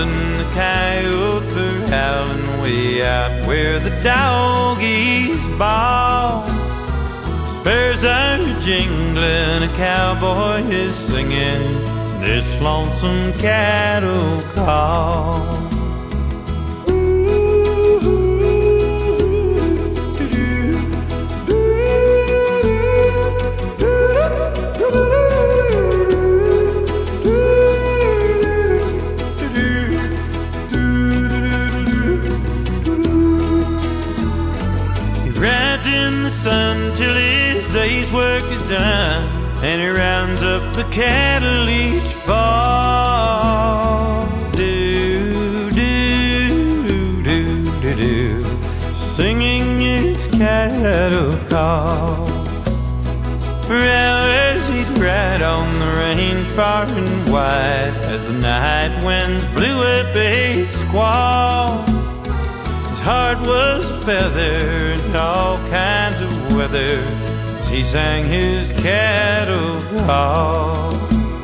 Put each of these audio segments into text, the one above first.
calling, the coyotes are howling way out where the doggies bawl. Spurs are jingling, a cowboy is singing this lonesome cattle call. In the sun till his day's work is done, and he rounds up the cattle each fall. Do, do, do, do, do, do, singing his cattle call. For hours he'd ride on the range far and wide as the night winds blew up a squall. His heart was a feather in all kinds of weather as he sang his cattle call.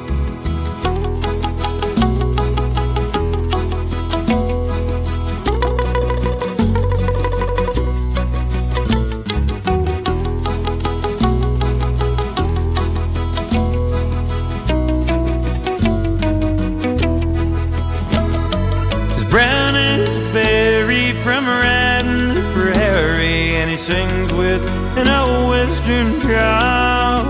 As brown as a berry from riding the prairie, and he sings with an old western drawl.